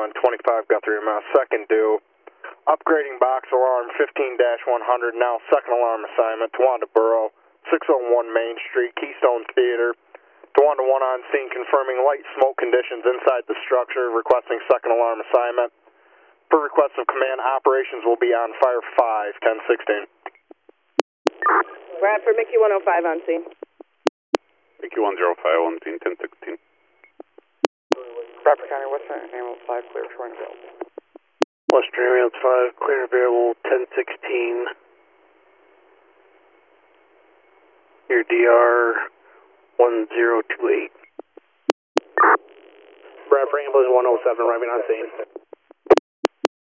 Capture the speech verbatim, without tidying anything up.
one, twenty-five Guthrie Mass, second due. Upgrading box alarm fifteen dash one hundred, now second alarm assignment, Towanda Borough, six oh one Main Street, Keystone Theater. Towanda one on scene confirming light smoke conditions inside the structure, requesting second alarm assignment. Per request of command, operations will be on fire five, ten sixteen. Bradford, Mickey one oh five on scene. Mickey one oh five on scene, ten sixteen. Bradford County, Western Ambulance five, clear for and available. Western Ambulance five, clear and available, ten sixteen. Your D R one zero two eight. Bradford Ambulance one oh seven, arriving on scene.